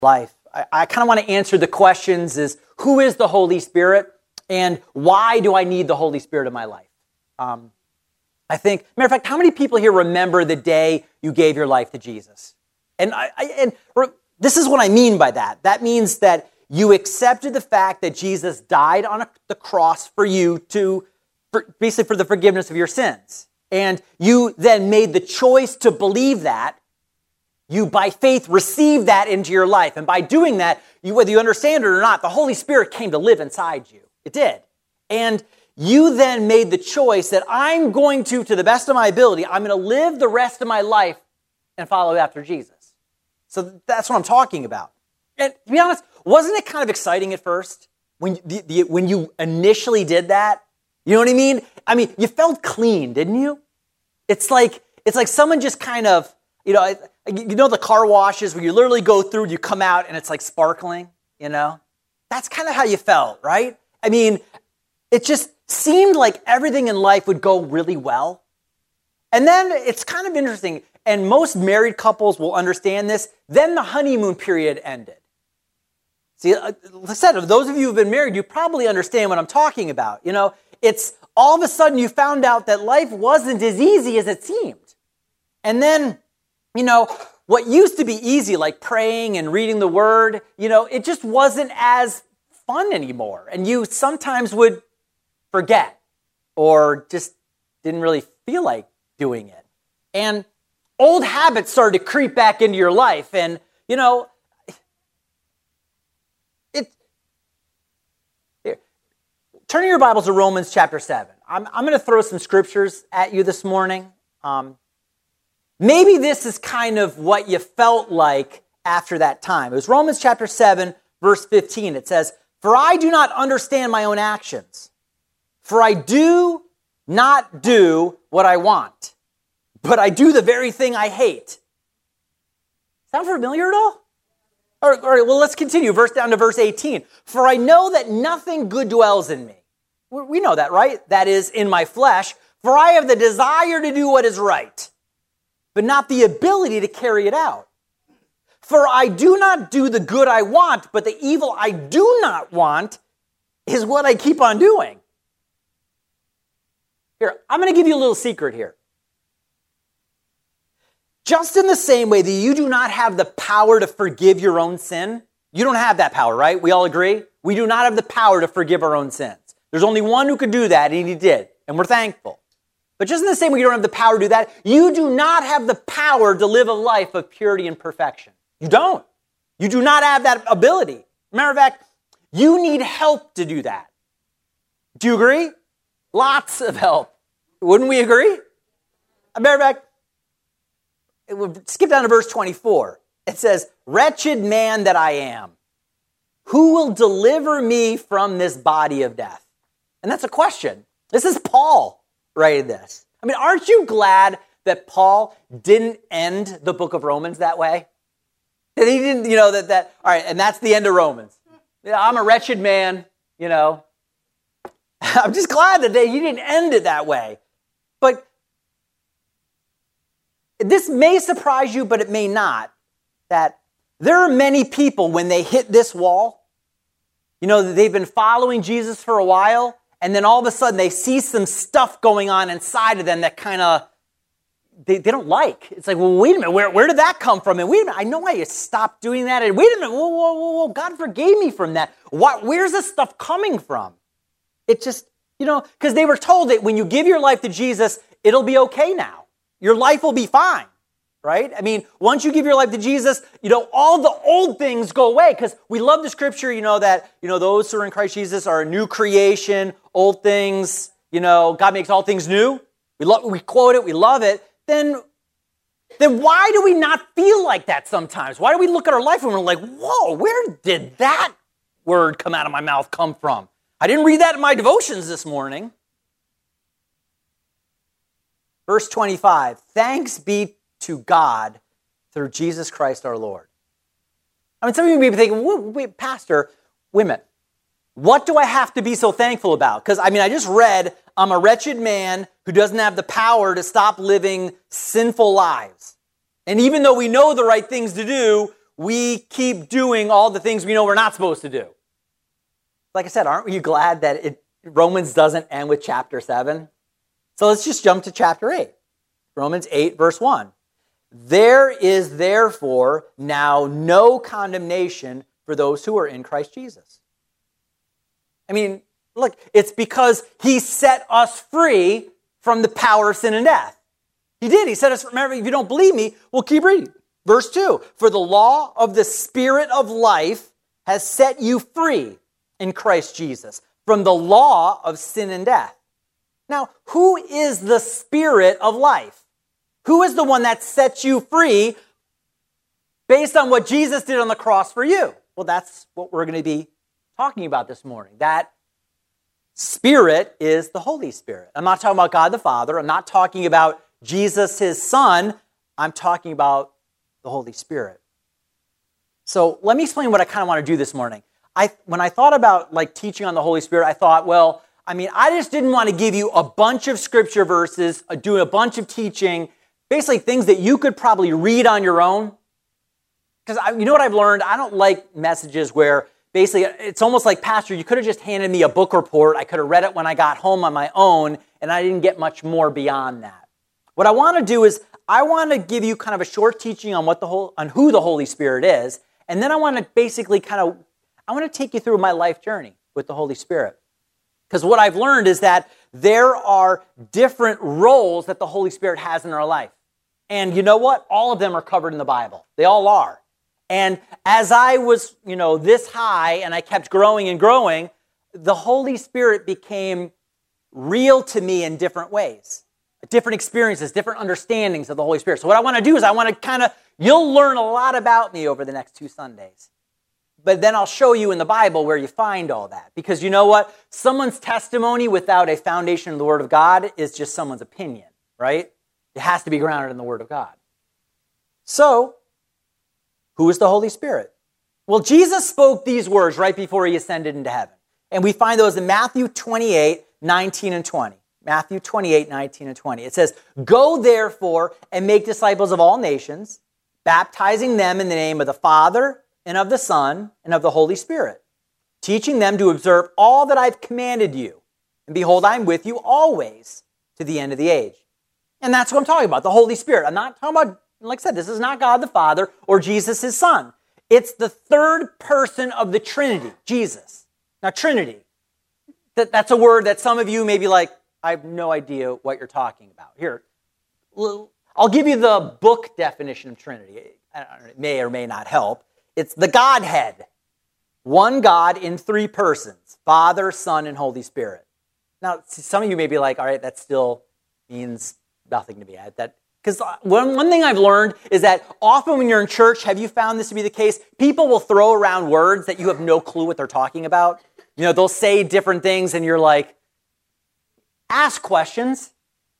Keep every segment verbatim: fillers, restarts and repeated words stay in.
life. I, I kind of want to answer the questions is, who is the Holy Spirit? And why do I need the Holy Spirit in my life? Um, I think, matter of fact, how many people here remember the day you gave your life to Jesus? And, I, I, and this is what I mean by that. That means that you accepted the fact that Jesus died on a, the cross for you to, for, basically for the forgiveness of your sins. And you then made the choice to believe that. You, by faith, received that into your life. And by doing that, you, whether you understand it or not, the Holy Spirit came to live inside you. It did. And you then made the choice that I'm going to, to the best of my ability, I'm going to live the rest of my life and follow after Jesus. So that's what I'm talking about. And to be honest, wasn't it kind of exciting at first when, the, the, when you initially did that? You know what I mean? I mean, you felt clean, didn't you? It's like, it's like someone just kind of, you know, you know the car washes where you literally go through and you come out and it's like sparkling, you know? That's kind of how you felt, right? I mean, it just seemed like everything in life would go really well. And then it's kind of interesting, and most married couples will understand this, then the honeymoon period ended. See, like I said, of those of you who've been married, you probably understand what I'm talking about. You know, it's all of a sudden you found out that life wasn't as easy as it seemed. And then, you know, what used to be easy, like praying and reading the word, you know, it just wasn't as fun anymore. And you sometimes would forget or just didn't really feel like doing it. And old habits started to creep back into your life. And, you know, it. Here, turn your Bibles to Romans chapter seven. I'm, I'm going to throw some scriptures at you this morning. Um, maybe this is kind of what you felt like after that time. It was Romans chapter seven, verse fifteen. It says, "For I do not understand my own actions, for I do not do what I want, but I do the very thing I hate." Sound familiar at all? All right, all right, well, let's continue. Verse down to verse eighteen. "For I know that nothing good dwells in me." We know that, right? "That is, in my flesh. For I have the desire to do what is right, but not the ability to carry it out. For I do not do the good I want, but the evil I do not want is what I keep on doing." Here, I'm going to give you a little secret here. Just in the same way that you do not have the power to forgive your own sin, you don't have that power, right? We all agree? We do not have the power to forgive our own sins. There's only one who could do that, and he did, and we're thankful. But just in the same way you don't have the power to do that, you do not have the power to live a life of purity and perfection. You don't. You do not have that ability. Matter of fact, you need help to do that. Do you agree? Lots of help. Wouldn't we agree? Matter of fact, we'll skip down to verse twenty-four. It says, "Wretched man that I am, who will deliver me from this body of death?" And that's a question. This is Paul writing this. I mean, aren't you glad that Paul didn't end the book of Romans that way? That he didn't, you know, that, that, all right, and that's the end of Romans. Yeah, I'm a wretched man, you know. I'm just glad that they, he didn't end it that way. But this may surprise you, but it may not, that there are many people when they hit this wall, you know, they've been following Jesus for a while, and then all of a sudden they see some stuff going on inside of them that kind of, they, they don't like. It's like, well, wait a minute, where, where did that come from? And wait a minute, I know I stopped doing that. And wait a minute, whoa, whoa, whoa, whoa, God forgave me from that. What, where's this stuff coming from? It just, you know, because they were told that when you give your life to Jesus, it'll be okay now. Your life will be fine, right? I mean, once you give your life to Jesus, you know, all the old things go away, because we love the scripture, you know, that, you know, those who are in Christ Jesus are a new creation, old things, you know, God makes all things new. We love, we quote it, we love it. Then, then why do we not feel like that sometimes? Why do we look at our life and we're like, whoa, where did that word come out of my mouth come from? I didn't read that in my devotions this morning. Verse twenty-five, "Thanks be to God through Jesus Christ our Lord." I mean, some of you may be thinking, wait, wait, Pastor, wait a minute. What do I have to be so thankful about? Because, I mean, I just read, I'm a wretched man who doesn't have the power to stop living sinful lives. And even though we know the right things to do, we keep doing all the things we know we're not supposed to do. Like I said, aren't you glad that it, Romans doesn't end with chapter seven? So let's just jump to chapter eight. Romans eight, verse one. There is therefore now no condemnation for those who are in Christ Jesus. I mean, look, it's because he set us free from the power of sin and death. He did. He set us, remember, if you don't believe me, we'll keep reading. Verse two, for the law of the Spirit of life has set you free in Christ Jesus from the law of sin and death. Now, who is the Spirit of life? Who is the one that sets you free based on what Jesus did on the cross for you? Well, that's what we're going to be talking about this morning. That Spirit is the Holy Spirit. I'm not talking about God the Father. I'm not talking about Jesus, his Son. I'm talking about the Holy Spirit. So let me explain what I kind of want to do this morning. I when I thought about like teaching on the Holy Spirit, I thought, well, I mean, I just didn't want to give you a bunch of scripture verses, uh, do a bunch of teaching, basically things that you could probably read on your own. Because you know what I've learned? I don't like messages where basically it's almost like, Pastor, you could have just handed me a book report. I could have read it when I got home on my own, and I didn't get much more beyond that. What I want to do is I want to give you kind of a short teaching on what the whole, on who the Holy Spirit is, and then I want to basically kind of, I want to take you through my life journey with the Holy Spirit. Because what I've learned is that there are different roles that the Holy Spirit has in our life. And you know what? All of them are covered in the Bible. They all are. And as I was, you know, this high and I kept growing and growing, the Holy Spirit became real to me in different ways. Different experiences, different understandings of the Holy Spirit. So what I want to do is I want to kind of, you'll learn a lot about me over the next two Sundays. But then I'll show you in the Bible where you find all that. Because you know what? Someone's testimony without a foundation in the Word of God is just someone's opinion, right? It has to be grounded in the Word of God. So, who is the Holy Spirit? Well, Jesus spoke these words right before he ascended into heaven. And we find those in Matthew twenty-eight, nineteen and twenty. Matthew twenty-eight, nineteen and twenty. It says, go therefore and make disciples of all nations, baptizing them in the name of the Father and of the Son and of the Holy Spirit, teaching them to observe all that I've commanded you. And behold, I'm with you always to the end of the age. And that's what I'm talking about, the Holy Spirit. I'm not talking about, like I said, this is not God the Father or Jesus, his Son. It's the third person of the Trinity, Jesus. Now, Trinity, that, that's a word that some of you may be like, I have no idea what you're talking about. Here, I'll give you the book definition of Trinity. It may or may not help. It's the Godhead. One God in three persons, Father, Son, and Holy Spirit. Now, some of you may be like, all right, that still means nothing to me. That Because one, one thing I've learned is that often when you're in church, have you found this to be the case? People will throw around words that you have no clue what they're talking about. You know, they'll say different things and you're like, ask questions.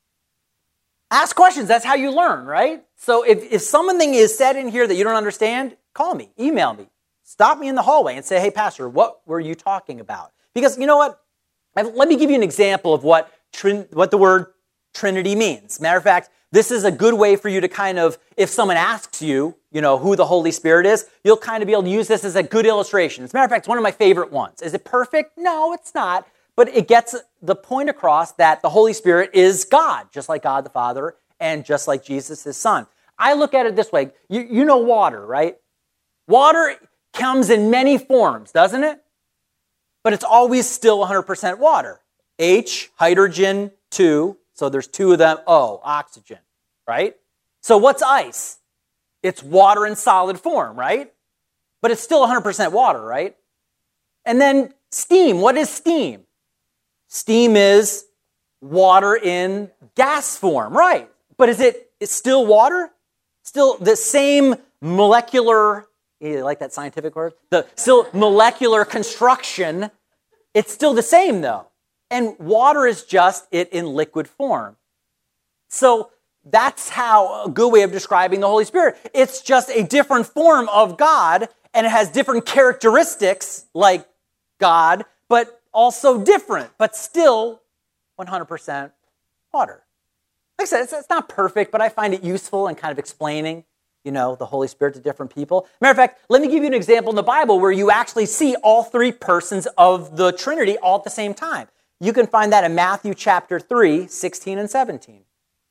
Ask questions. That's how you learn, right? So if, if something is said in here that you don't understand, call me, email me, stop me in the hallway and say, hey, Pastor, what were you talking about? Because you know what? Let me give you an example of what, trin- what the word Trinity means. Matter of fact, this is a good way for you to kind of, if someone asks you, you know, who the Holy Spirit is, you'll kind of be able to use this as a good illustration. As a matter of fact, it's one of my favorite ones. Is it perfect? No, it's not. But it gets the point across that the Holy Spirit is God, just like God the Father and just like Jesus, his Son. I look at it this way. You, you know water, right? Water comes in many forms, doesn't it? But it's always still one hundred percent water. H, hydrogen, two. So there's two of them. O, oxygen, right? So what's ice? It's water in solid form, right? But it's still one hundred percent water, right? And then steam. What is steam? Steam is water in gas form, right? But is it it's still water? Still the same molecular, you like that scientific word? The still molecular construction. It's still the same though. And water is just it in liquid form. So that's how a good way of describing the Holy Spirit. It's just a different form of God, and it has different characteristics like God, but also different, but still one hundred percent water. Like I said, it's, it's not perfect, but I find it useful in kind of explaining. you know, the Holy Spirit to different people. Matter of fact, let me give you an example in the Bible where you actually see all three persons of the Trinity all at the same time. You can find that in Matthew chapter three, sixteen and seventeen.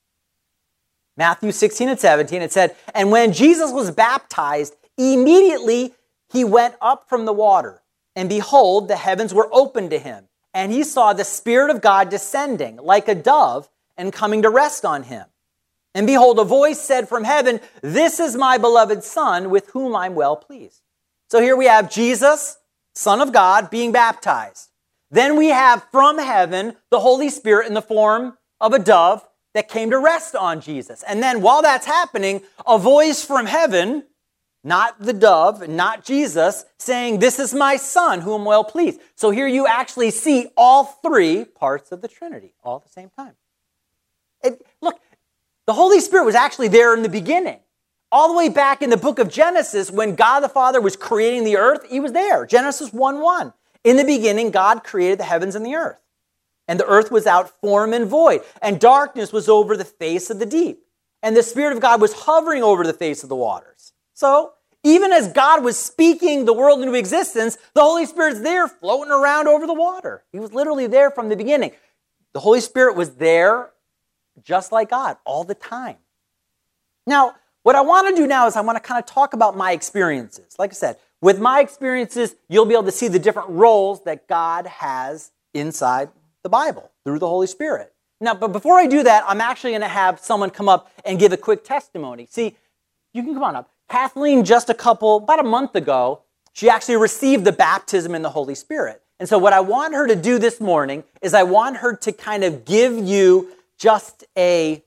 Matthew sixteen and seventeen, it said, "And when Jesus was baptized, immediately he went up from the water, and behold, the heavens were opened to him. And he saw the Spirit of God descending like a dove and coming to rest on him. And behold, a voice said from heaven, 'This is my beloved Son, with whom I'm well pleased.'" So here we have Jesus, Son of God, being baptized. Then we have from heaven the Holy Spirit in the form of a dove that came to rest on Jesus. And then while that's happening, a voice from heaven, not the dove, not Jesus, saying, "This is my Son, whom I'm well pleased." So here you actually see all three parts of the Trinity all at the same time. It, look, the Holy Spirit was actually there in the beginning. All the way back in the book of Genesis, when God the Father was creating the earth, he was there. Genesis one one. In the beginning, God created the heavens and the earth. And the earth was out form and void. And darkness was over the face of the deep. And the Spirit of God was hovering over the face of the waters. So, even as God was speaking the world into existence, the Holy Spirit's there floating around over the water. He was literally there from the beginning. The Holy Spirit was there just like God all the time. Now, what I want to do now is I want to kind of talk about my experiences. Like I said, with my experiences, you'll be able to see the different roles that God has inside the Bible through the Holy Spirit. Now, but before I do that, I'm actually going to have someone come up and give a quick testimony. See, you can come on up. Kathleen, just a couple, about a month ago, she actually received the baptism in the Holy Spirit. And so what I want her to do this morning is I want her to kind of give you just a,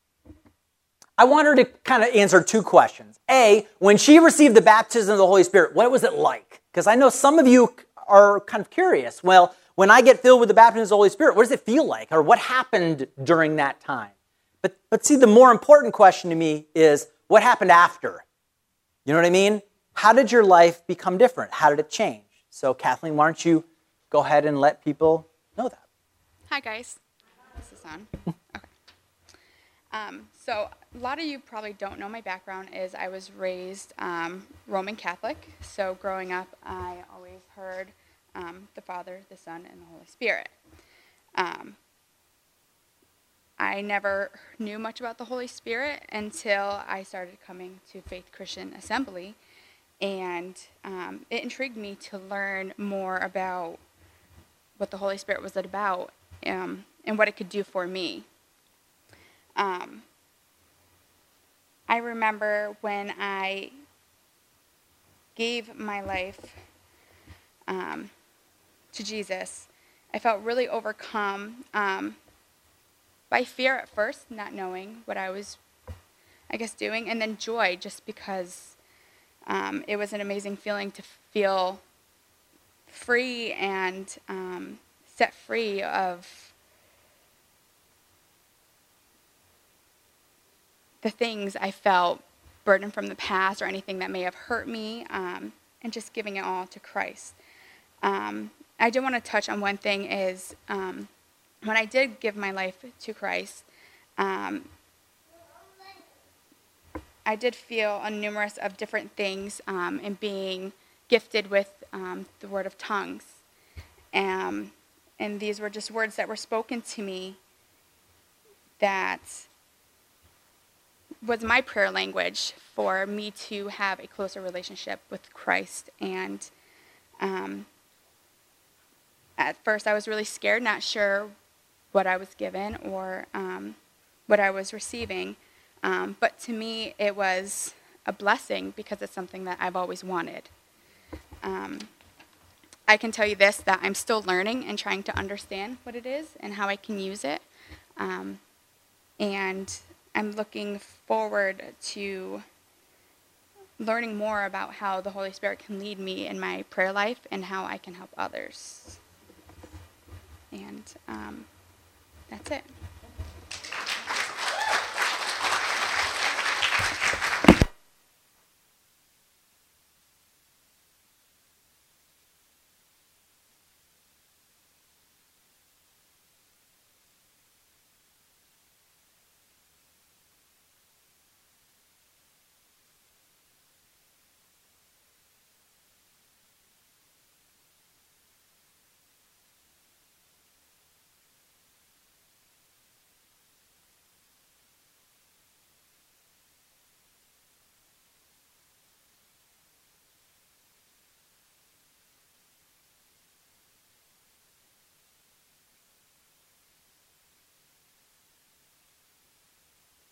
I want her to kind of answer two questions. A, when she received the baptism of the Holy Spirit, what was it like? Because I know some of you are kind of curious. Well, when I get filled with the baptism of the Holy Spirit, what does it feel like? Or what happened during that time? But, but see, the more important question to me is what happened after? You know what I mean? How did your life become different? How did it change? So, Kathleen, why don't you go ahead and let people know that? Hi, guys. This is on. Okay. Um, so, a lot of you probably don't know my background is I was raised um, Roman Catholic. So, growing up, I always heard um, the Father, the Son, and the Holy Spirit. Um, I never knew much about the Holy Spirit until I started coming to Faith Christian Assembly, and um, it intrigued me to learn more about what the Holy Spirit was about um, and what it could do for me. Um, I remember when I gave my life um, to Jesus, I felt really overcome um, by fear at first, not knowing what I was, I guess, doing, and then joy, just because um, it was an amazing feeling to feel free and um, set free of the things I felt burdened from the past or anything that may have hurt me, um, and just giving it all to Christ. Um, I do want to touch on one thing is, um, when I did give my life to Christ, um, I did feel a numerous of different things um, in being gifted with um, the word of tongues. Um, and these were just words that were spoken to me that was my prayer language for me to have a closer relationship with Christ. And um, at first I was really scared, not sure what I was given or um, what I was receiving. Um, but to me, it was a blessing because it's something that I've always wanted. Um, I can tell you this, that I'm still learning and trying to understand what it is and how I can use it. Um, and I'm looking forward to learning more about how the Holy Spirit can lead me in my prayer life and how I can help others. And um, that's it.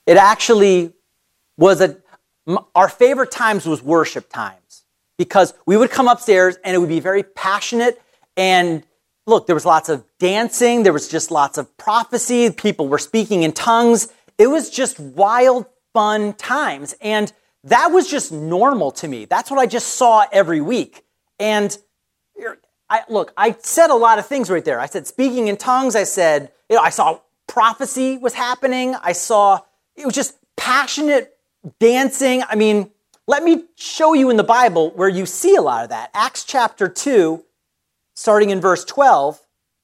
it actually was a, our favorite times was worship times, because we would come upstairs and it would be very passionate. And look, there was lots of dancing. There was just lots of prophecy. People were speaking in tongues. It was just wild, fun times. And that was just normal to me. That's what I just saw every week. And I, look, I said a lot of things right there. I said speaking in tongues. I said, you know, I saw prophecy was happening. I saw, it was just passionate dancing. I mean, let me show you in the Bible where you see a lot of that. Acts chapter two, starting in verse twelve,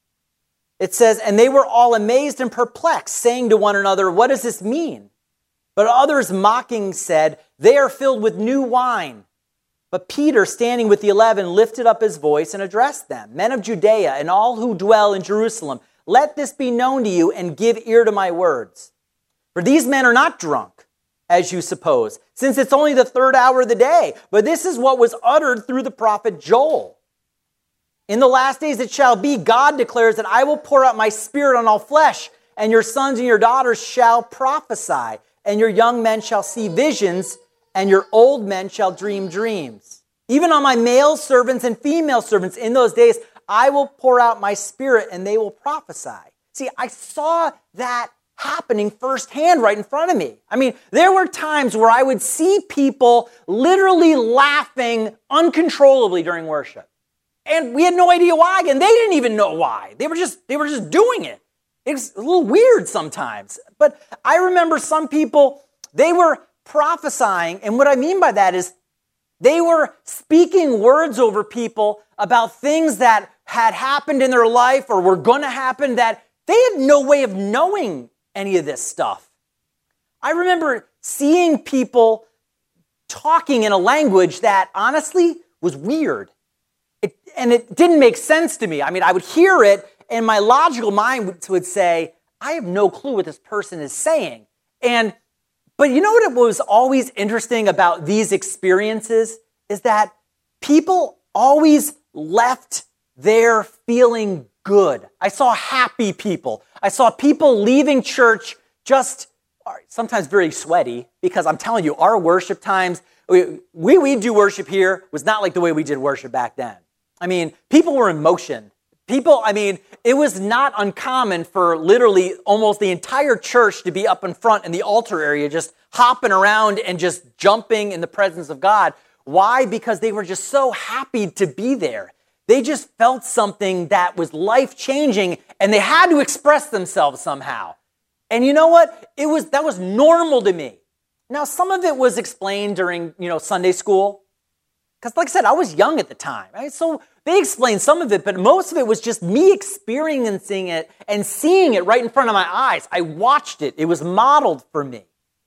it says, "And they were all amazed and perplexed, saying to one another, 'What does this mean?' But others mocking said, 'They are filled with new wine.' But Peter, standing with the eleven, lifted up his voice and addressed them, 'Men of Judea and all who dwell in Jerusalem, let this be known to you, and give ear to my words. For these men are not drunk, as you suppose, since it's only the third hour of the day. But this is what was uttered through the prophet Joel. In the last days it shall be, God declares, that I will pour out my spirit on all flesh, and your sons and your daughters shall prophesy, and your young men shall see visions, and your old men shall dream dreams. Even on my male servants and female servants in those days, I will pour out my spirit, and they will prophesy.'" See, I saw that happening firsthand right in front of me. I mean, there were times where I would see people literally laughing uncontrollably during worship. And we had no idea why, and they didn't even know why. They were just, they were just doing it. It was a little weird sometimes. But I remember some people, they were prophesying, and what I mean by that is they were speaking words over people about things that had happened in their life or were going to happen, that they had no way of knowing any of this stuff. I remember seeing people talking in a language that honestly was weird. It, and it didn't make sense to me. I mean, I would hear it, and my logical mind would, would say, I have no clue what this person is saying. And, but you know what was always interesting about these experiences is that people always left there feeling good. I saw happy people. I saw people leaving church just sometimes very sweaty, because I'm telling you, our worship times, we, we, we do worship here was not like the way we did worship back then. I mean, people were in motion. People, I mean, it was not uncommon for literally almost the entire church to be up in front in the altar area, just hopping around and just jumping in the presence of God. Why? Because they were just so happy to be there. They just felt something that was life-changing, and they had to express themselves somehow. And you know what? It was that was normal to me. Now, some of it was explained during, you know, Sunday school. Because like I said, I was young at the time, right? So they explained some of it, but most of it was just me experiencing it and seeing it right in front of my eyes. I watched it. It was modeled for me.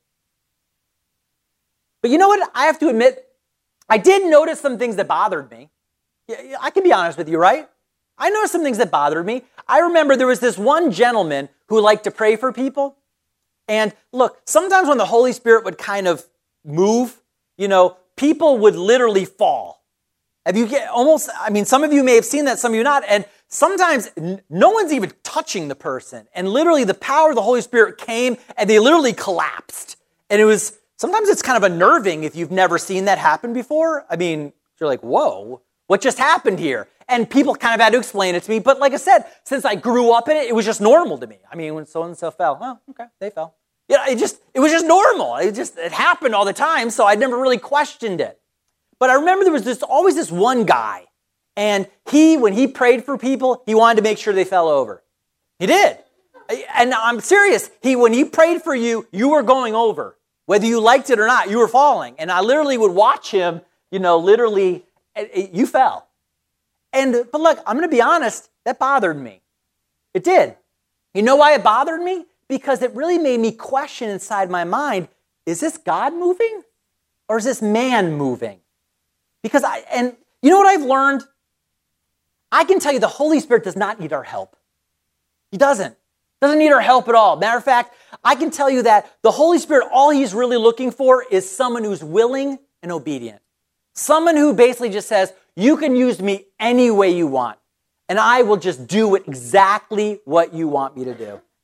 But you know what? I have to admit, I did notice some things that bothered me. I can be honest with you, right? I noticed some things that bothered me. I remember there was this one gentleman who liked to pray for people. And look, sometimes when the Holy Spirit would kind of move, you know, people would literally fall. Have you get almost, I mean, some of you may have seen that, some of you not. And sometimes n- no one's even touching the person. And literally the power of the Holy Spirit came and they literally collapsed. And it was, sometimes it's kind of unnerving if you've never seen that happen before. I mean, you're like, whoa, what just happened here? And people kind of had to explain it to me. But like I said, since I grew up in it, it was just normal to me. I mean, when so-and-so fell, well, okay, they fell. Yeah, it just, it was just normal. It just, it happened all the time, so I never really questioned it. But I remember there was this, always this one guy, and he, when he prayed for people, he wanted to make sure they fell over. He did. And I'm serious. He, when he prayed for you, you were going over. Whether you liked it or not, you were falling. And I literally would watch him, you know, literally, you fell. And, but look, I'm going to be honest, that bothered me. It did. You know why it bothered me? Because it really made me question inside my mind, is this God moving or is this man moving? Because I, and you know what I've learned? I can tell you the Holy Spirit does not need our help. He doesn't. Doesn't need our help at all. Matter of fact, I can tell you that the Holy Spirit, all he's really looking for is someone who's willing and obedient. Someone who basically just says, you can use me any way you want, and I will just do it exactly what you want me to do.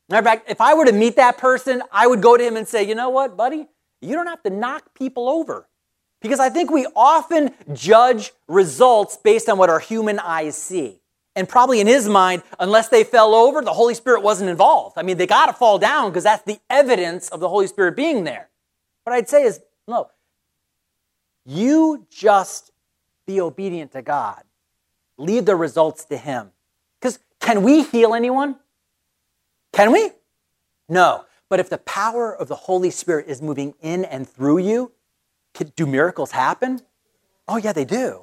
Matter of fact, if I were to meet that person, I would go to him and say, you know what, buddy? You don't have to knock people over. Because I think we often judge results based on what our human eyes see. And probably in his mind, unless they fell over, the Holy Spirit wasn't involved. I mean, they got to fall down because that's the evidence of the Holy Spirit being there. What I'd say is, no, you just be obedient to God. Leave the results to him. Because can we heal anyone? Can we? No. But if the power of the Holy Spirit is moving in and through you, do miracles happen? Oh, yeah, they do.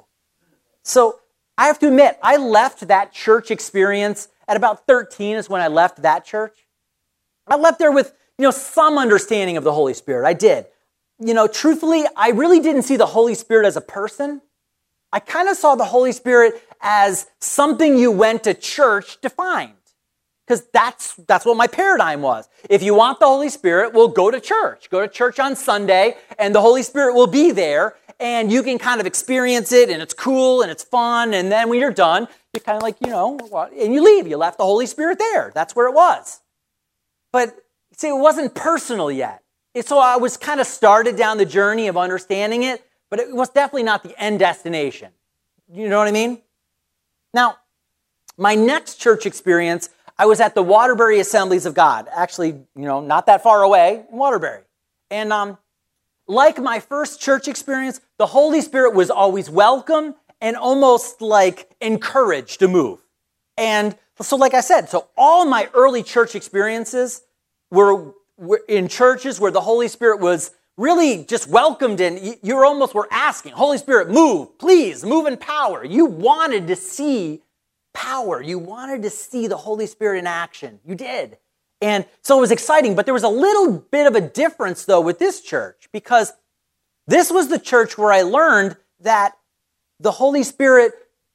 So I have to admit, I left that church experience at about thirteen is when I left that church. I left there with, you know, some understanding of the Holy Spirit. I did. You know, truthfully, I really didn't see the Holy Spirit as a person. I kind of saw the Holy Spirit as something you went to church to find. Because that's, that's what my paradigm was. If you want the Holy Spirit, well, go to church. Go to church on Sunday, and the Holy Spirit will be there, and you can kind of experience it, and it's cool, and it's fun, and then when you're done, you're kind of like, you know, and you leave. You left the Holy Spirit there. That's where it was. But, see, it wasn't personal yet. So I was kind of started down the journey of understanding it, but it was definitely not the end destination. You know what I mean? Now, my next church experience, I was at the Waterbury Assemblies of God, actually, you know, not that far away in Waterbury. And um, like my first church experience, the Holy Spirit was always welcome and almost like encouraged to move. And so like I said, so all my early church experiences were, were in churches where the Holy Spirit was really just welcomed, and you almost were asking, Holy Spirit, move, please, move in power. You wanted to see power. You wanted to see the Holy Spirit in action. You did. And so it was exciting, but there was a little bit of a difference, though, with this church, because this was the church where I learned that the Holy Spirit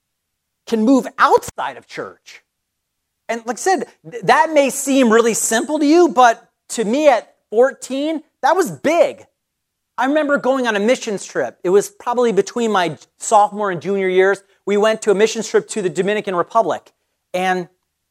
can move outside of church. And like I said, that may seem really simple to you, but to me at fourteen, that was big. I remember going on a missions trip. It was probably between my sophomore and junior years. We went to a missions trip to the Dominican Republic. And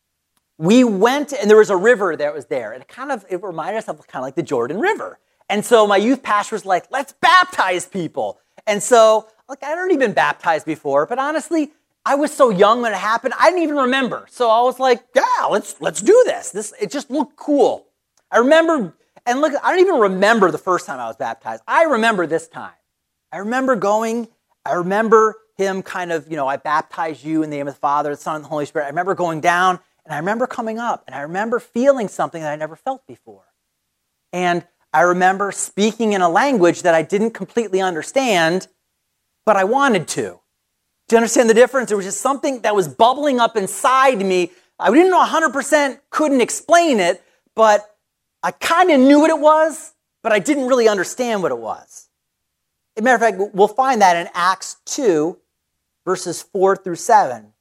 we went, and there was a river that was there. And it kind of, it reminded us of kind of like the Jordan River. And so my youth pastor was like, let's baptize people. And so, like, I'd already been baptized before, but honestly, I was so young when it happened, I didn't even remember. So I was like, yeah, let's let's do this. This it just looked cool. I remember, and look, I don't even remember the first time I was baptized. I remember this time. I remember going, I remember him kind of, you know, I baptize you in the name of the Father, the Son, and the Holy Spirit. I remember going down, and I remember coming up, and I remember feeling something that I never felt before. And I remember speaking in a language that I didn't completely understand, but I wanted to. Do you understand the difference? There was just something that was bubbling up inside me. I didn't know one hundred percent, couldn't explain it, but I kind of knew what it was, but I didn't really understand what it was. As a matter of fact, we'll find that in Acts two, verses four through seven.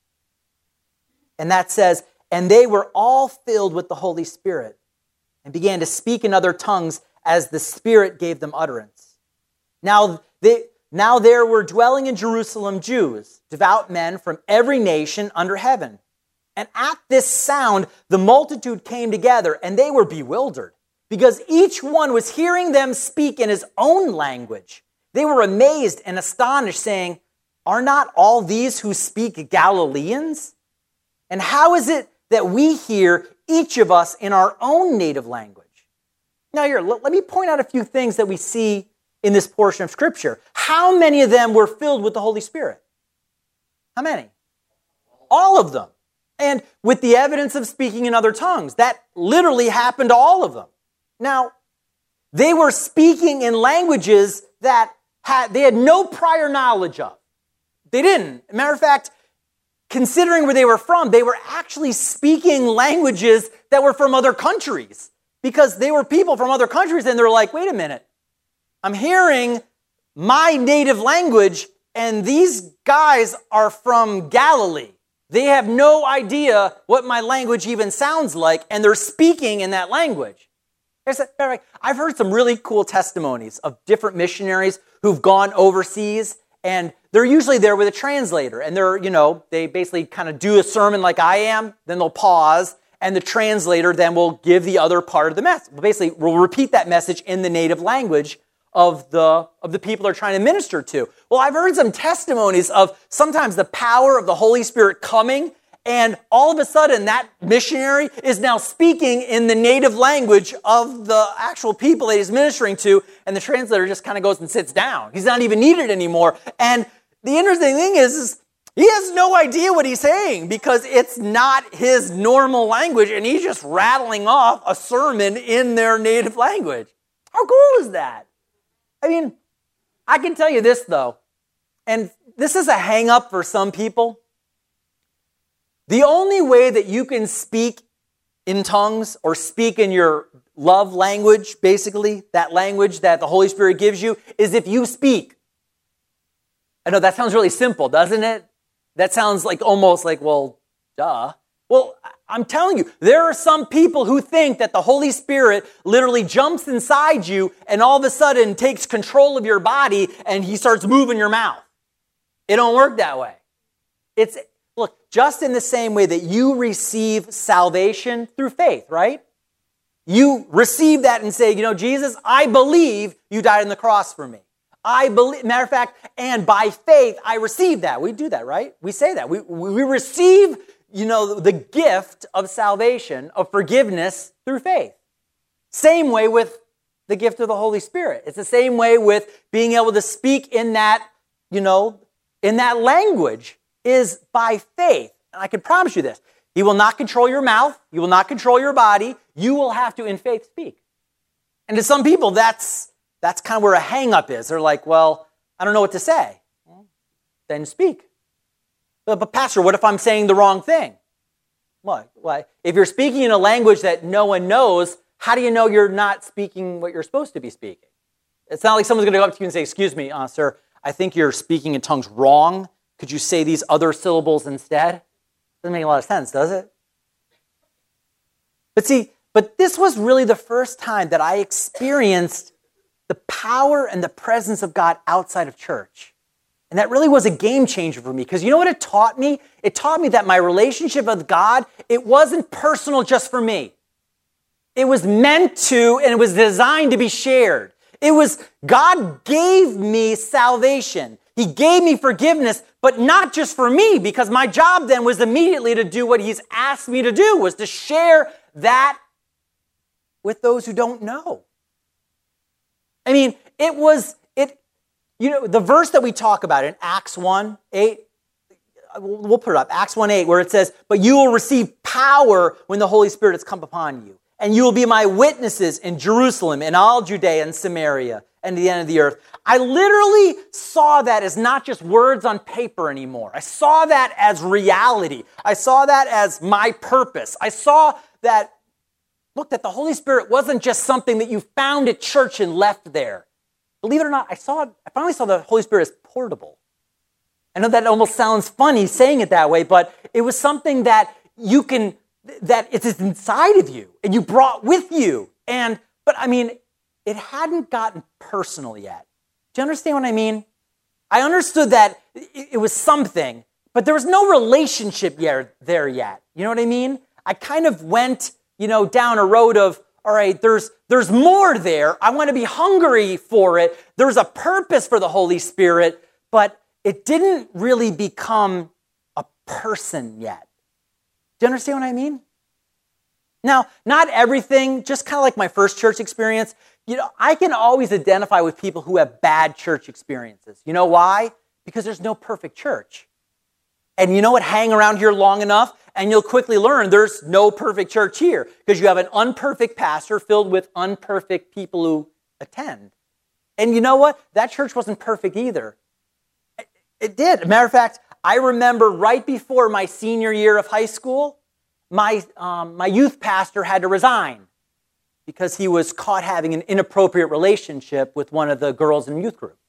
And that says, and they were all filled with the Holy Spirit and began to speak in other tongues as the Spirit gave them utterance. Now, they, now there were dwelling in Jerusalem Jews, devout men from every nation under heaven. And at this sound, the multitude came together, and they were bewildered, because each one was hearing them speak in his own language. They were amazed and astonished, saying, are not all these who speak Galileans? And how is it that we hear each of us in our own native language? Now here, let me point out a few things that we see in this portion of Scripture. How many of them were filled with the Holy Spirit? How many? All of them. And with the evidence of speaking in other tongues. That literally happened to all of them. Now, they were speaking in languages that had, they had no prior knowledge of. They didn't. As a matter of fact, considering where they were from, they were actually speaking languages that were from other countries. Because they were people from other countries, and they're like, wait a minute. I'm hearing my native language, and these guys are from Galilee. They have no idea what my language even sounds like, and they're speaking in that language. I've heard some really cool testimonies of different missionaries who've gone overseas, and they're usually there with a translator, and they're, you know, they basically kind of do a sermon like I am, then they'll pause, and the translator then will give the other part of the message. Basically, we'll repeat that message in the native language of the, of the people they're trying to minister to. Well, I've heard some testimonies of sometimes the power of the Holy Spirit coming, and all of a sudden that missionary is now speaking in the native language of the actual people that he's ministering to, and the translator just kind of goes and sits down. He's not even needed anymore. And the interesting thing is, is he has no idea what he's saying because it's not his normal language, and he's just rattling off a sermon in their native language. How cool is that? I mean, I can tell you this, though, and this is a hang-up for some people. The only way that you can speak in tongues or speak in your love language, basically, that language that the Holy Spirit gives you, is if you speak. I know that sounds really simple, doesn't it? That sounds like almost like, well, duh. Well, I'm telling you, there are some people who think that the Holy Spirit literally jumps inside you and all of a sudden takes control of your body and he starts moving your mouth. It don't work that way. It's, look, just in the same way that you receive salvation through faith, right? You receive that and say, you know, Jesus, I believe you died on the cross for me. I believe, matter of fact, and by faith, I receive that. We do that, right? We say that. We, we receive, you know, the gift of salvation, of forgiveness through faith. Same way with the gift of the Holy Spirit. It's the same way with being able to speak in that, you know, in that language is by faith. And I can promise you this. He will not control your mouth. He will not control your body. You will have to, in faith, speak. And to some people, that's that's kind of where a hang-up is. They're like, well, I don't know what to say. Well, then speak. But, but Pastor, what if I'm saying the wrong thing? What? Why? If you're speaking in a language that no one knows, how do you know you're not speaking what you're supposed to be speaking? It's not like someone's going to go up to you and say, excuse me, uh, sir, I think you're speaking in tongues wrong. Could you say these other syllables instead? Doesn't make a lot of sense, does it? But see, but this was really the first time that I experienced the power and the presence of God outside of church. And that really was a game changer for me, because you know what it taught me? It taught me that my relationship with God, it wasn't personal just for me. It was meant to, and it was designed to be shared. It was, God gave me salvation. He gave me forgiveness, but not just for me, because my job then was immediately to do what He's asked me to do, was to share that with those who don't know. I mean, it was, it, you know, the verse that we talk about in Acts one eight, we'll put it up, Acts one eight, where it says, but you will receive power when the Holy Spirit has come upon you. And you will be my witnesses in Jerusalem, in all Judea and Samaria, and to the end of the earth. I literally saw that as not just words on paper anymore. I saw that as reality. I saw that as my purpose. I saw that, look, that the Holy Spirit wasn't just something that you found at church and left there. Believe it or not, I saw, I finally saw the Holy Spirit as portable. I know that almost sounds funny saying it that way, but it was something that you can, that it's inside of you and you brought with you. And, but I mean, it hadn't gotten personal yet. Do you understand what I mean? I understood that it, it was something, but there was no relationship yet, there yet. You know what I mean? I kind of went, you know, down a road of, all right, there's, there's more there. I want to be hungry for it. There's a purpose for the Holy Spirit, but it didn't really become a person yet. Do you understand what I mean? Now, not everything, just kind of like my first church experience, you know, I can always identify with people who have bad church experiences. You know why? Because there's no perfect church. And you know what? Hang around here long enough and you'll quickly learn there's no perfect church here, because you have an unperfect pastor filled with unperfect people who attend. And you know what? That church wasn't perfect either. It did. As a matter of fact, I remember right before my senior year of high school, my, um, my youth pastor had to resign because he was caught having an inappropriate relationship with one of the girls in the youth group.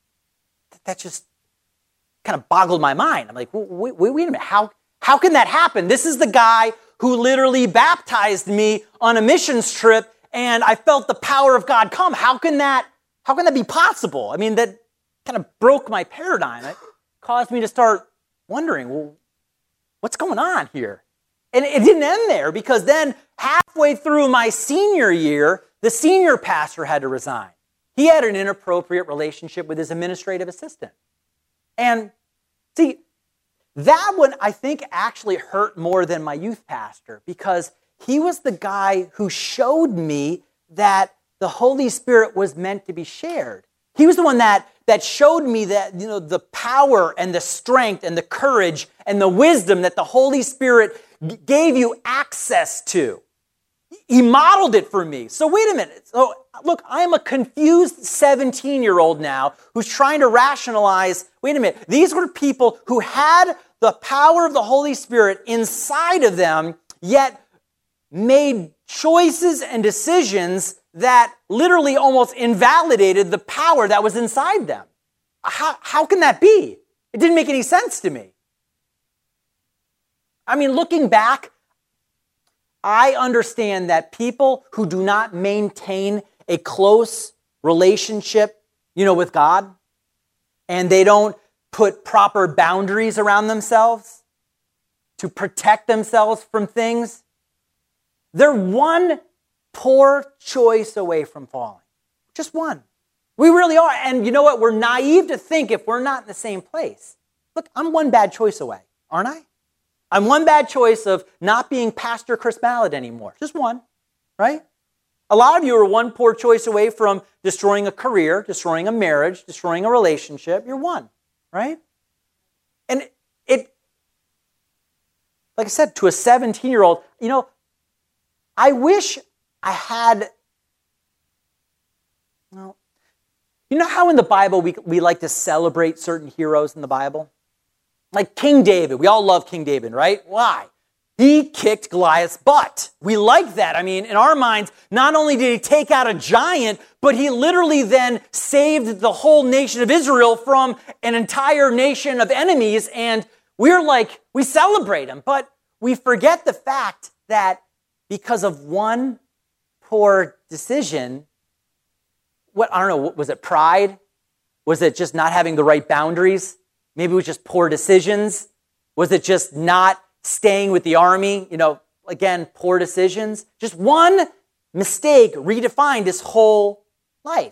That just kind of boggled my mind. I'm like, wait, wait, wait a minute, how, how can that happen? This is the guy who literally baptized me on a missions trip, and I felt the power of God come. How can that, how can that be possible? I mean, that kind of broke my paradigm. It caused me to start wondering, well, what's going on here? And it didn't end there, because then halfway through my senior year, the senior pastor had to resign. He had an inappropriate relationship with his administrative assistant. And see, that one I think actually hurt more than my youth pastor, because he was the guy who showed me that the Holy Spirit was meant to be shared. He was the one that, that showed me that, you know, the power and the strength and the courage and the wisdom that the Holy Spirit g- gave you access to. He modeled it for me. So wait a minute. So look, I'm a confused seventeen-year-old now who's trying to rationalize, wait a minute, these were people who had the power of the Holy Spirit inside of them, yet made choices and decisions that literally almost invalidated the power that was inside them. How, how can that be? It didn't make any sense to me. I mean, looking back, I understand that people who do not maintain a close relationship, you know, with God, and they don't put proper boundaries around themselves to protect themselves from things, they're one poor choice away from falling. Just one. We really are. And you know what? We're naive to think if we're not in the same place. Look, I'm one bad choice away, aren't I? I'm one bad choice of not being Pastor Chris Mallett anymore. Just one, right? A lot of you are one poor choice away from destroying a career, destroying a marriage, destroying a relationship. You're one, right? And it, like I said, to a seventeen-year-old, you know, I wish I had, well, you know how in the Bible we, we like to celebrate certain heroes in the Bible? Like King David. We all love King David, right? Why? He kicked Goliath's butt. We like that. I mean, in our minds, not only did he take out a giant, but he literally then saved the whole nation of Israel from an entire nation of enemies. And we're like, we celebrate him. But we forget the fact that because of one poor decision, what, I don't know, was it pride? Was it just not having the right boundaries? Maybe it was just poor decisions. Was it just not staying with the army? You know, again, poor decisions. Just one mistake redefined his whole life.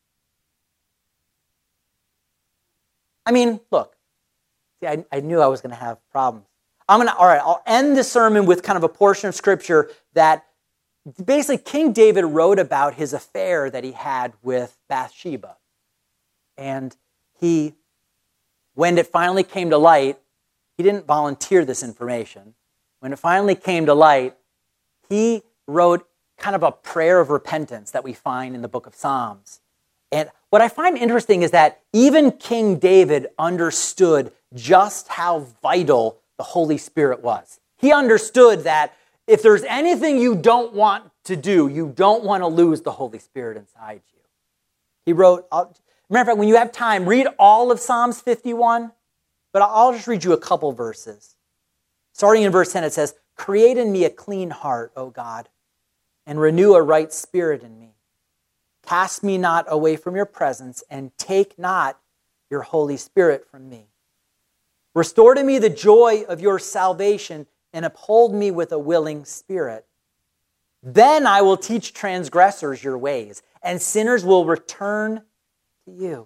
I mean, look, see, I, I knew I was going to have problems. I'm going to, all right, I'll end the sermon with kind of a portion of scripture that basically King David wrote about his affair that he had with Bathsheba. And he, when it finally came to light, he didn't volunteer this information. When it finally came to light, he wrote kind of a prayer of repentance that we find in the book of Psalms. And what I find interesting is that even King David understood just how vital the Holy Spirit was. He understood that if there's anything you don't want to do, you don't want to lose the Holy Spirit inside you. He wrote, I'll, matter of fact, when you have time, read all of Psalms fifty-one, but I'll just read you a couple verses. Starting in verse ten, it says, "Create in me a clean heart, O God, and renew a right spirit in me. Cast me not away from your presence, and take not your Holy Spirit from me. Restore to me the joy of your salvation, and uphold me with a willing spirit. Then I will teach transgressors your ways, and sinners will return to you."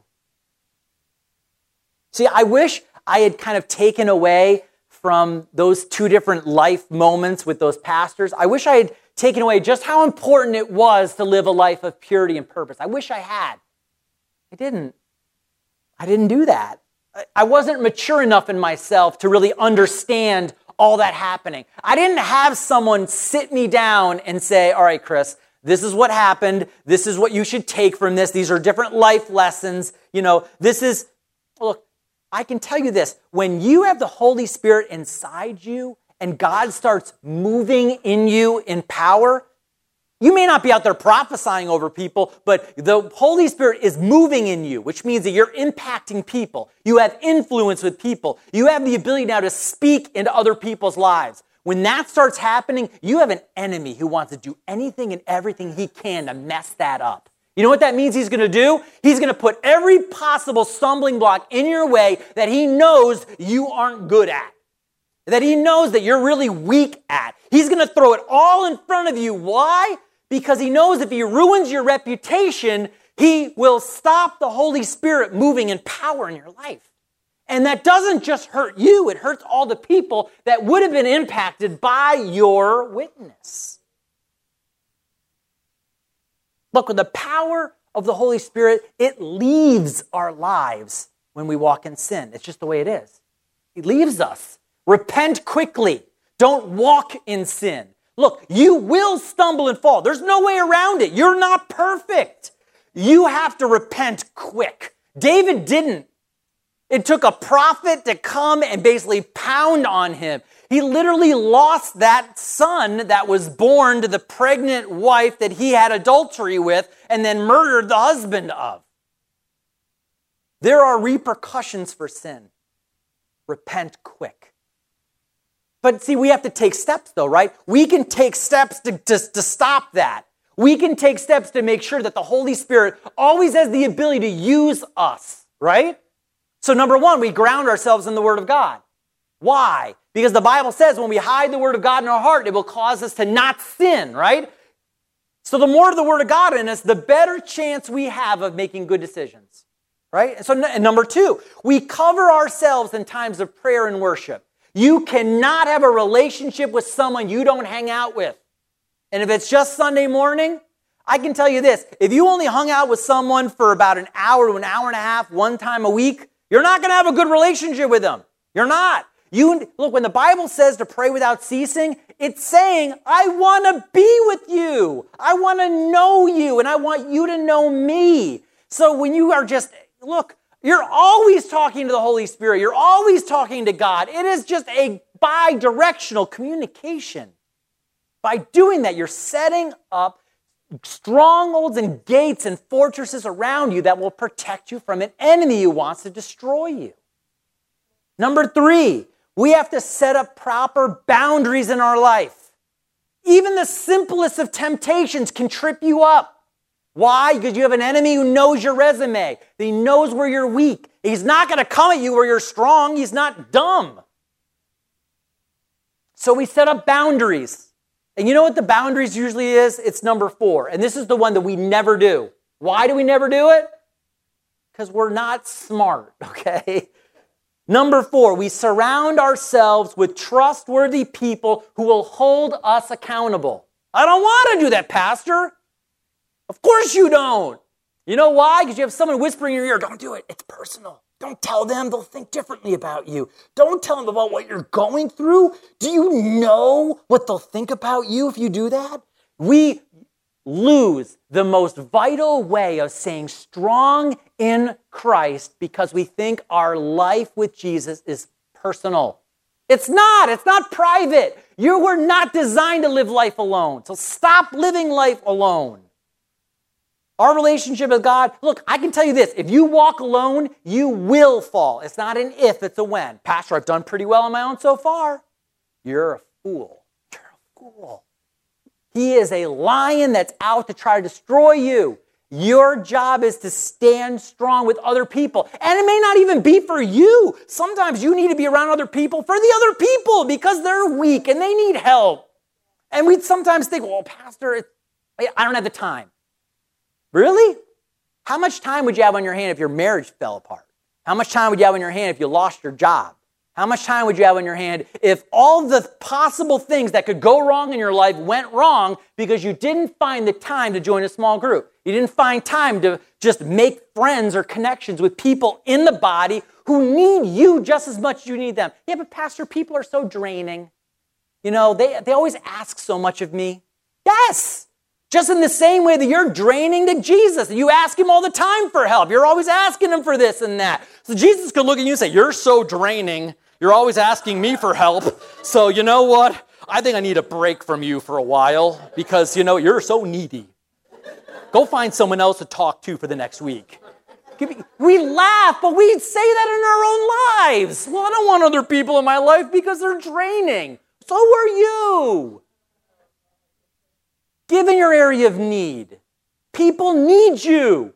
See, I wish I had kind of taken away from those two different life moments with those pastors. I wish I had taken away just how important it was to live a life of purity and purpose. I wish I had. I didn't. I didn't do that. I wasn't mature enough in myself to really understand all that happening. I didn't have someone sit me down and say, all right, Chris, this is what happened. This is what you should take from this. These are different life lessons. You know, this is, look, I can tell you this. When you have the Holy Spirit inside you and God starts moving in you in power, you may not be out there prophesying over people, but the Holy Spirit is moving in you, which means that you're impacting people. You have influence with people. You have the ability now to speak into other people's lives. When that starts happening, you have an enemy who wants to do anything and everything he can to mess that up. You know what that means he's going to do? He's going to put every possible stumbling block in your way that he knows you aren't good at. that he knows that you're really weak at. He's going to throw it all in front of you. Why? Because he knows if he ruins your reputation, he will stop the Holy Spirit moving in power in your life. And that doesn't just hurt you, it hurts all the people that would have been impacted by your witness. Look, with the power of the Holy Spirit, it leaves our lives when we walk in sin. It's just the way it is. He leaves us. Repent quickly. Don't walk in sin. Look, you will stumble and fall. There's no way around it. You're not perfect. You have to repent quick. David didn't. It took a prophet to come and basically pound on him. He literally lost that son that was born to the pregnant wife that he had adultery with and then murdered the husband of. There are repercussions for sin. Repent quick. But see, we have to take steps though, right? We can take steps to, to, to stop that. We can take steps to make sure that the Holy Spirit always has the ability to use us, right? So number one, we ground ourselves in the Word of God. Why? Because the Bible says when we hide the Word of God in our heart, it will cause us to not sin, right? So the more of the Word of God in us, the better chance we have of making good decisions, right? So and number two, we cover ourselves in times of prayer and worship. You cannot have a relationship with someone you don't hang out with. And if it's just Sunday morning, I can tell you this, if you only hung out with someone for about an hour to an hour and a half, one time a week, you're not going to have a good relationship with them. You're not. You look, when the Bible says to pray without ceasing, it's saying, I want to be with you. I want to know you, and I want you to know me. So when you are just, look, you're always talking to the Holy Spirit. You're always talking to God. It is just a bi-directional communication. By doing that, you're setting up strongholds and gates and fortresses around you that will protect you from an enemy who wants to destroy you. Number three, we have to set up proper boundaries in our life. Even the simplest of temptations can trip you up. Why? Because you have an enemy who knows your resume. He knows where you're weak. He's not going to come at you where you're strong. He's not dumb. So we set up boundaries. And you know what the boundaries usually is? It's number four. And this is the one that we never do. Why do we never do it? Because we're not smart, okay? Number four, we surround ourselves with trustworthy people who will hold us accountable. I don't want to do that, Pastor. Of course you don't. You know why? Because you have someone whispering in your ear, don't do it. It's personal. Don't tell them. They'll think differently about you. Don't tell them about what you're going through. Do you know what they'll think about you if you do that? We lose the most vital way of staying strong in Christ because we think our life with Jesus is personal. It's not. It's not private. You were not designed to live life alone. So stop living life alone. Our relationship with God, look, I can tell you this. If you walk alone, you will fall. It's not an if, it's a when. Pastor, I've done pretty well on my own so far. You're a fool. You're a fool. He is a lion that's out to try to destroy you. Your job is to stand strong with other people. And it may not even be for you. Sometimes you need to be around other people for the other people because they're weak and they need help. And we sometimes think, well, Pastor, I don't have the time. Really? How much time would you have on your hand if your marriage fell apart? How much time would you have on your hand if you lost your job? How much time would you have on your hand if all the possible things that could go wrong in your life went wrong because you didn't find the time to join a small group? You didn't find time to just make friends or connections with people in the body who need you just as much as you need them. Yeah, but Pastor, people are so draining. You know, they, they always ask so much of me. Yes! Just in the same way that you're draining to Jesus. You ask him all the time for help. You're always asking him for this and that. So Jesus could look at you and say, you're so draining. You're always asking me for help. So you know what? I think I need a break from you for a while because, you know, you're so needy. Go find someone else to talk to for the next week. We laugh, but we say that in our own lives. Well, I don't want other people in my life because they're draining. So are you. Give in your area of need. People need you.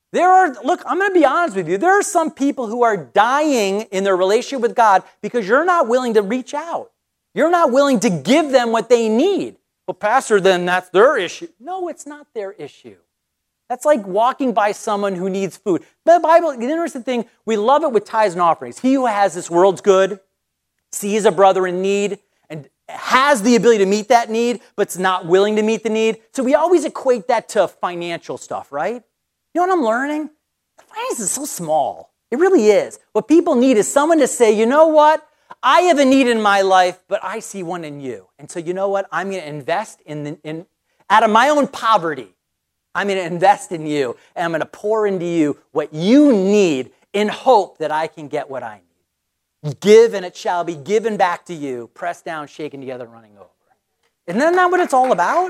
There are, look, I'm going to be honest with you. There are some people who are dying in their relationship with God because you're not willing to reach out. You're not willing to give them what they need. Well, Pastor, then that's their issue. No, it's not their issue. That's like walking by someone who needs food. The Bible, the interesting thing, we love it with tithes and offerings. He who has this world's good, sees a brother in need, and has the ability to meet that need, but's not willing to meet the need. So we always equate that to financial stuff, right? You know what I'm learning? Finance is so small. It really is. What people need is someone to say, you know what? I have a need in my life, but I see one in you. And so you know what? I'm going to invest in, the, in out of my own poverty. I'm going to invest in you, and I'm going to pour into you what you need in hope that I can get what I need. Give, and it shall be given back to you, pressed down, shaken together, and running over. Isn't that what it's all about?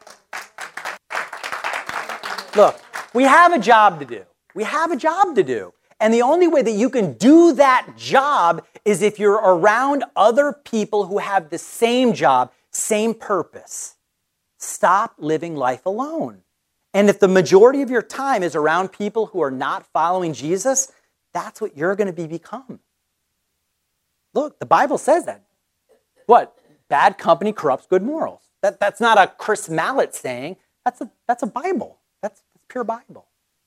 Look, we have a job to do. We have a job to do. And the only way that you can do that job is if you're around other people who have the same job, same purpose. Stop living life alone. And if the majority of your time is around people who are not following Jesus, that's what you're going to be become. Look, the Bible says that. What? Bad company corrupts good morals. That, that's not a Chris Mallet saying. That's a, that's a Bible. That's, that's pure Bible.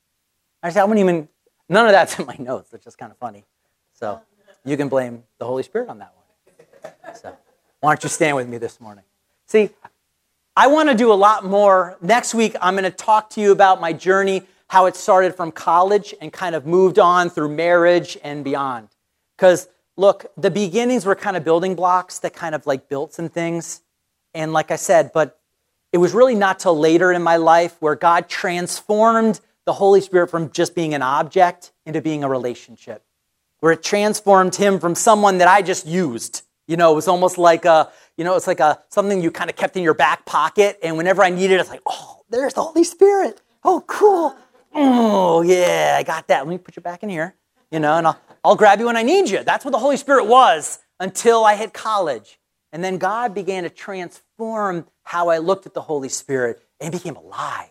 I said, I wouldn't even, none of that's in my notes. It's just kind of funny. So you can blame the Holy Spirit on that one. So why don't you stand with me this morning? See, I want to do a lot more. Next week, I'm going to talk to you about my journey, how it started from college and kind of moved on through marriage and beyond. Because, look, the beginnings were kind of building blocks that kind of like built some things. And like I said, but it was really not till later in my life where God transformed the Holy Spirit from just being an object into being a relationship, where it transformed him from someone that I just used. You know, it was almost like a, you know, it's like a something you kind of kept in your back pocket, and whenever I needed it, it's like, oh, there's the Holy Spirit. Oh, cool. Oh, yeah, I got that. Let me put you back in here, you know, and I'll, I'll grab you when I need you. That's what the Holy Spirit was until I hit college. And then God began to transform how I looked at the Holy Spirit, and it became alive.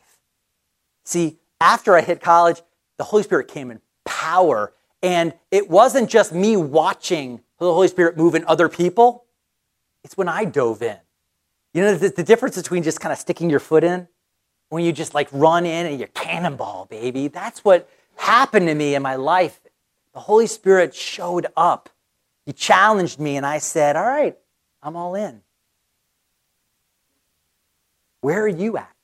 See, after I hit college, the Holy Spirit came in power, and it wasn't just me watching the Holy Spirit move in other people. It's when I dove in. You know, the, the difference between just kind of sticking your foot in, when you just like run in and you're cannonball, baby. That's what happened to me in my life. The Holy Spirit showed up. He challenged me, and I said, all right, I'm all in. Where are you at?